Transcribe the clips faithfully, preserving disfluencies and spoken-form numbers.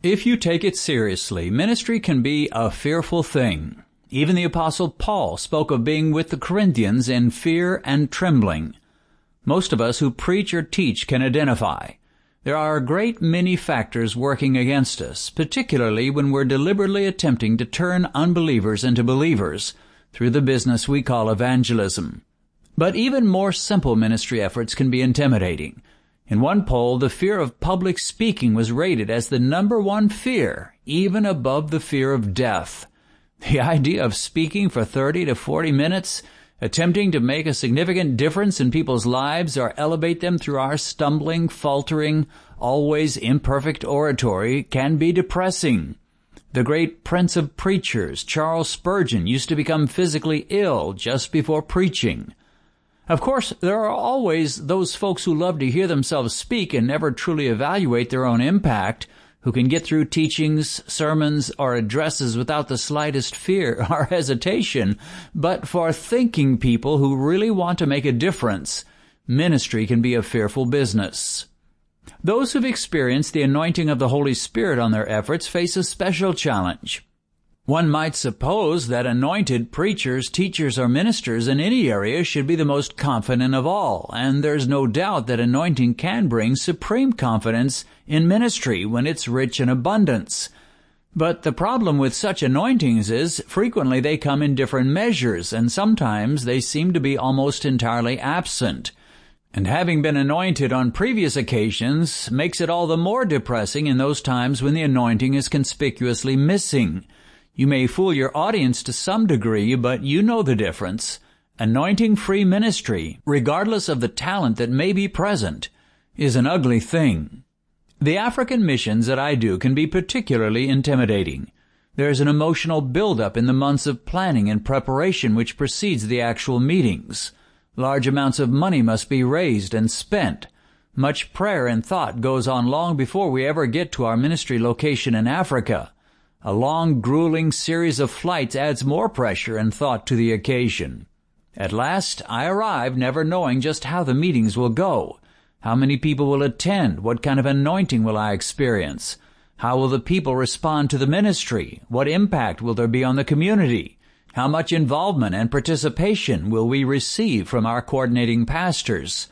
If you take it seriously, ministry can be a fearful thing. Even the Apostle Paul spoke of being with the Corinthians in fear and trembling. Most of us who preach or teach can identify. There are a great many factors working against us, particularly when we're deliberately attempting to turn unbelievers into believers through the business we call evangelism. But even more simple ministry efforts can be intimidating. In one poll, the fear of public speaking was rated as the number one fear, even above the fear of death. The idea of speaking for thirty to forty minutes, attempting to make a significant difference in people's lives or elevate them through our stumbling, faltering, always imperfect oratory can be depressing. The great prince of preachers, Charles Spurgeon, used to become physically ill just before preaching. Of course, there are always those folks who love to hear themselves speak and never truly evaluate their own impact, who can get through teachings, sermons, or addresses without the slightest fear or hesitation. But for thinking people who really want to make a difference, ministry can be a fearful business. Those who've experienced the anointing of the Holy Spirit on their efforts face a special challenge. One might suppose that anointed preachers, teachers, or ministers in any area should be the most confident of all, and there's no doubt that anointing can bring supreme confidence in ministry when it's rich in abundance. But the problem with such anointings is frequently they come in different measures, and sometimes they seem to be almost entirely absent. And having been anointed on previous occasions makes it all the more depressing in those times when the anointing is conspicuously missing. You may fool your audience to some degree, but you know the difference. Anointing-free ministry, regardless of the talent that may be present, is an ugly thing. The African missions that I do can be particularly intimidating. There's an emotional buildup in the months of planning and preparation which precedes the actual meetings. Large amounts of money must be raised and spent. Much prayer and thought goes on long before we ever get to our ministry location in Africa. A long, grueling series of flights adds more pressure and thought to the occasion. At last, I arrive never knowing just how the meetings will go. How many people will attend? What kind of anointing will I experience? How will the people respond to the ministry? What impact will there be on the community? How much involvement and participation will we receive from our coordinating pastors?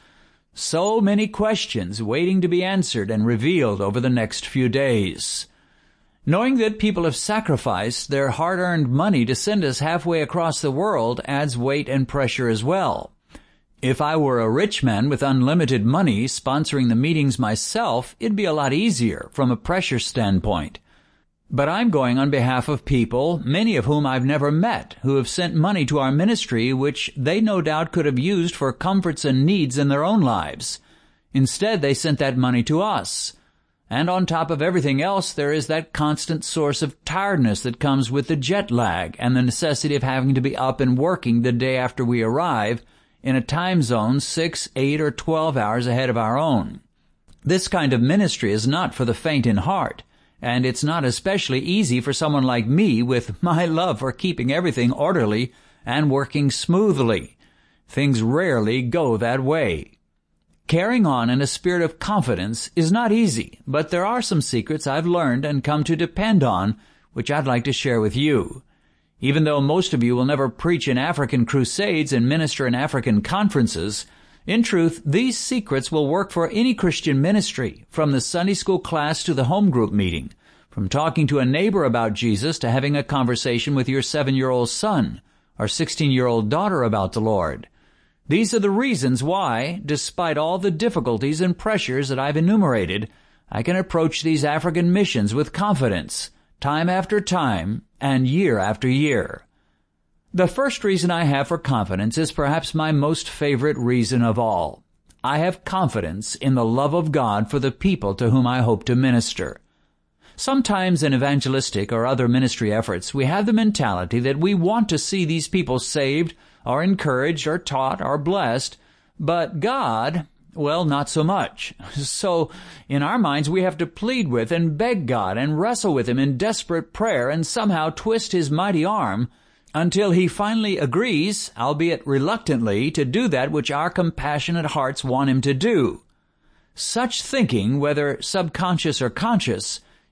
So many questions waiting to be answered and revealed over the next few days. Knowing that people have sacrificed their hard-earned money to send us halfway across the world adds weight and pressure as well. If I were a rich man with unlimited money sponsoring the meetings myself, it'd be a lot easier from a pressure standpoint. But I'm going on behalf of people, many of whom I've never met, who have sent money to our ministry which they no doubt could have used for comforts and needs in their own lives. Instead, they sent that money to us. And on top of everything else, there is that constant source of tiredness that comes with the jet lag and the necessity of having to be up and working the day after we arrive in a time zone six, eight, or twelve hours ahead of our own. This kind of ministry is not for the faint in heart, and it's not especially easy for someone like me with my love for keeping everything orderly and working smoothly. Things rarely go that way. Carrying on in a spirit of confidence is not easy, but there are some secrets I've learned and come to depend on, which I'd like to share with you. Even though most of you will never preach in African crusades and minister in African conferences, in truth, these secrets will work for any Christian ministry, from the Sunday school class to the home group meeting, from talking to a neighbor about Jesus to having a conversation with your seven-year-old son or sixteen-year-old daughter about the Lord. These are the reasons why, despite all the difficulties and pressures that I've enumerated, I can approach these African missions with confidence, time after time, and year after year. The first reason I have for confidence is perhaps my most favorite reason of all. I have confidence in the love of God for the people to whom I hope to minister. Sometimes in evangelistic or other ministry efforts, we have the mentality that we want to see these people saved, or encouraged, or taught, or blessed, but God, well, not so much. So, in our minds, we have to plead with and beg God and wrestle with Him in desperate prayer and somehow twist His mighty arm until He finally agrees, albeit reluctantly, to do that which our compassionate hearts want Him to do. Such thinking, whether subconscious or conscious,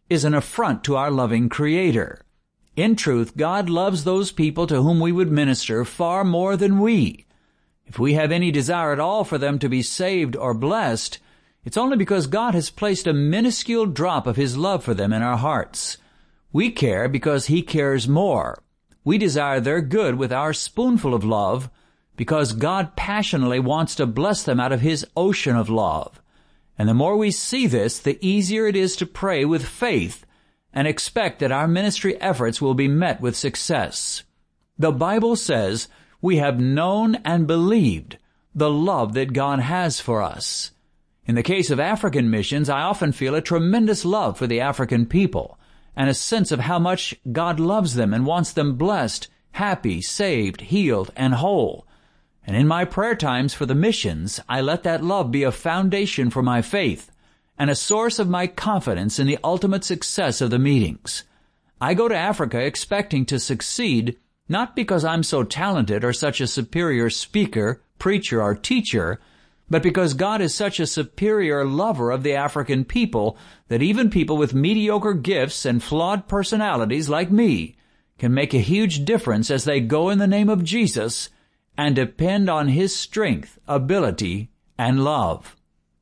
is an affront to our loving Creator. In truth, God loves those people to whom we would minister far more than we. If we have any desire at all for them to be saved or blessed, it's only because God has placed a minuscule drop of His love for them in our hearts. We care because He cares more. We desire their good with our spoonful of love because God passionately wants to bless them out of His ocean of love. And the more we see this, the easier it is to pray with faith and expect that our ministry efforts will be met with success. The Bible says we have known and believed the love that God has for us. In the case of African missions, I often feel a tremendous love for the African people and a sense of how much God loves them and wants them blessed, happy, saved, healed, and whole. And in my prayer times for the missions, I let that love be a foundation for my faith and a source of my confidence in the ultimate success of the meetings. I go to Africa expecting to succeed, not because I'm so talented or such a superior speaker, preacher, or teacher, but because God is such a superior lover of the African people that even people with mediocre gifts and flawed personalities like me can make a huge difference as they go in the name of Jesus and depend on His strength, ability, and love.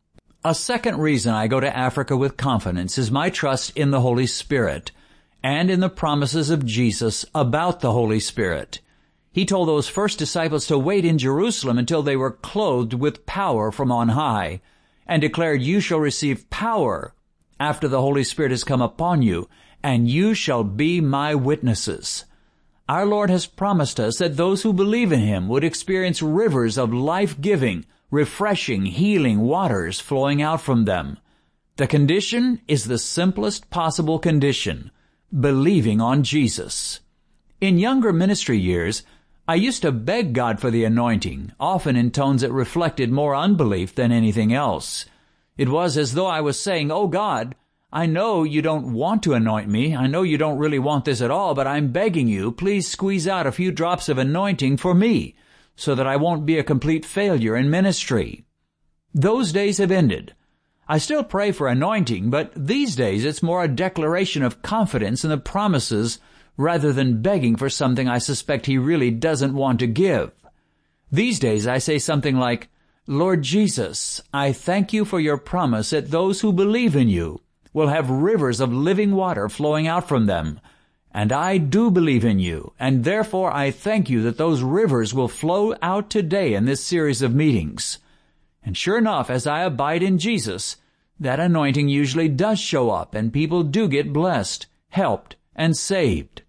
A second reason I go to Africa with confidence is my trust in the Holy Spirit and in the promises of Jesus about the Holy Spirit. He told those first disciples to wait in Jerusalem until they were clothed with power from on high, and declared, "You shall receive power after the Holy Spirit has come upon you, and you shall be my witnesses." Our Lord has promised us that those who believe in Him would experience rivers of life-giving, refreshing, healing waters flowing out from them. The condition is the simplest possible condition: believing on Jesus. In younger ministry years, I used to beg God for the anointing, often in tones that reflected more unbelief than anything else. It was as though I was saying, "Oh God, I know you don't want to anoint me. I know you don't really want this at all, but I'm begging you, please squeeze out a few drops of anointing for me, so that I won't be a complete failure in ministry." Those days have ended. I still pray for anointing, but these days it's more a declaration of confidence in the promises rather than begging for something I suspect He really doesn't want to give. These days I say something like, "Lord Jesus, I thank you for your promise that those who believe in you will have rivers of living water flowing out from them. And I do believe in you, and therefore I thank you that those rivers will flow out today in this series of meetings." And sure enough, as I abide in Jesus, that anointing usually does show up, and people do get blessed, helped, and saved.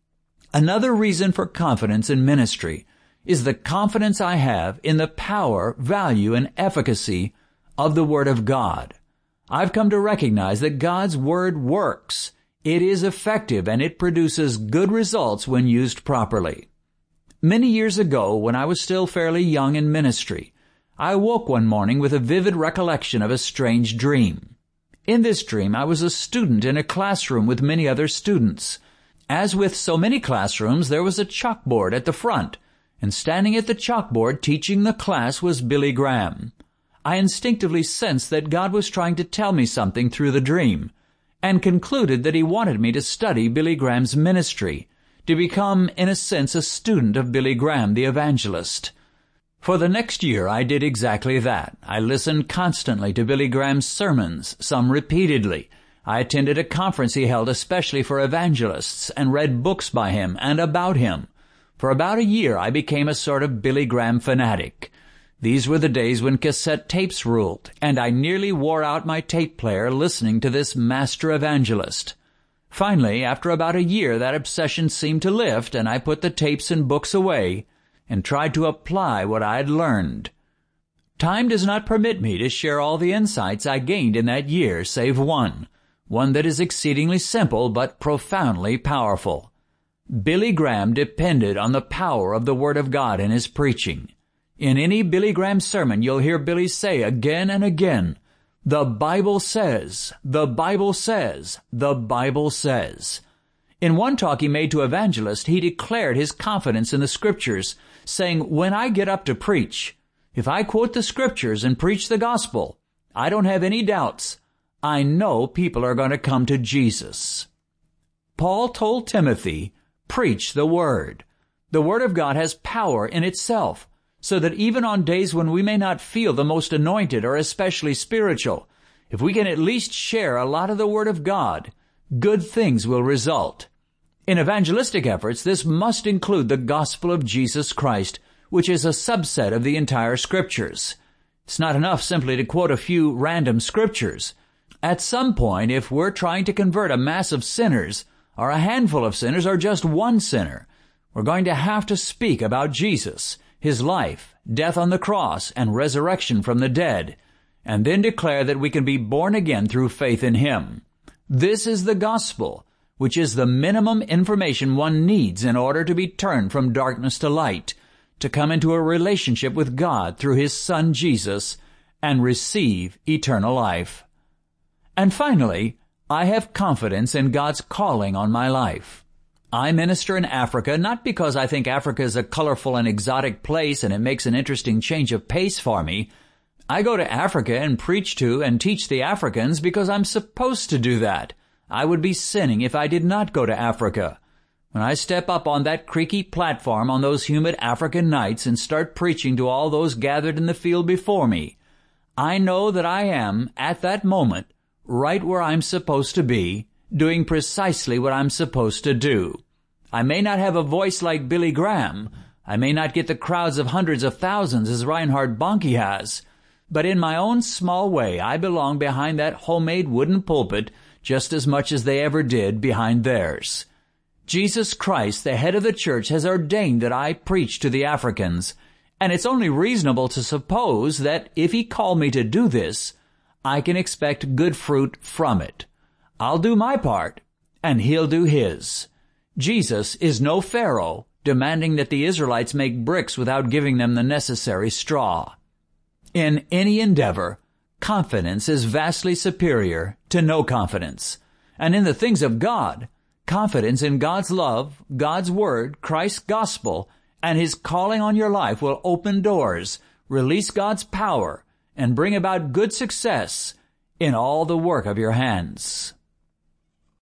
Another reason for confidence in ministry is the confidence I have in the power, value, and efficacy of the Word of God. I've come to recognize that God's Word works. It is effective, and it produces good results when used properly. Many years ago, when I was still fairly young in ministry, I woke one morning with a vivid recollection of a strange dream. In this dream, I was a student in a classroom with many other students. As with so many classrooms, there was a chalkboard at the front, and standing at the chalkboard teaching the class was Billy Graham. I instinctively sensed that God was trying to tell me something through the dream, and concluded that He wanted me to study Billy Graham's ministry, to become, in a sense, a student of Billy Graham the evangelist. For the next year I did exactly that. I listened constantly to Billy Graham's sermons, some repeatedly. I attended a conference he held especially for evangelists, and read books by him and about him. For about a year I became a sort of Billy Graham fanatic. These were the days when cassette tapes ruled, and I nearly wore out my tape player listening to this master evangelist. Finally, after about a year, that obsession seemed to lift, and I put the tapes and books away and tried to apply what I had learned. Time does not permit me to share all the insights I gained in that year, save one, one that is exceedingly simple but profoundly powerful. Billy Graham depended on the power of the Word of God in his preaching. In any Billy Graham sermon, you'll hear Billy say again and again, "The Bible says, the Bible says, the Bible says." In one talk he made to evangelists, he declared his confidence in the Scriptures, saying, "When I get up to preach, if I quote the Scriptures and preach the gospel, I don't have any doubts. I know people are going to come to Jesus. Paul told Timothy, preach the Word. The Word of God has power in itself, so that even on days when we may not feel the most anointed or especially spiritual, if we can at least share a lot of the Word of God, good things will result. In evangelistic efforts, this must include the gospel of Jesus Christ, which is a subset of the entire Scriptures. It's not enough simply to quote a few random Scriptures. At some point, if we're trying to convert a mass of sinners, or a handful of sinners, or just one sinner, we're going to have to speak about Jesus, His life, death on the cross, and resurrection from the dead, and then declare that we can be born again through faith in Him. This is the gospel, which is the minimum information one needs in order to be turned from darkness to light, to come into a relationship with God through His Son Jesus, and receive eternal life. And finally, I have confidence in God's calling on my life. I minister in Africa not because I think Africa is a colorful and exotic place and it makes an interesting change of pace for me. I go to Africa and preach to and teach the Africans because I'm supposed to do that. I would be sinning if I did not go to Africa. When I step up on that creaky platform on those humid African nights and start preaching to all those gathered in the field before me, I know that I am, at that moment, right where I'm supposed to be, doing precisely what I'm supposed to do. I may not have a voice like Billy Graham. I may not get the crowds of hundreds of thousands as Reinhard Bonnke has. But in my own small way, I belong behind that homemade wooden pulpit just as much as they ever did behind theirs. Jesus Christ, the head of the church, has ordained that I preach to the Africans, and it's only reasonable to suppose that if He called me to do this, I can expect good fruit from it. I'll do my part, and He'll do His. Jesus is no Pharaoh demanding that the Israelites make bricks without giving them the necessary straw. In any endeavor, confidence is vastly superior to no confidence. And in the things of God, confidence in God's love, God's Word, Christ's gospel, and His calling on your life will open doors, release God's power, and bring about good success in all the work of your hands.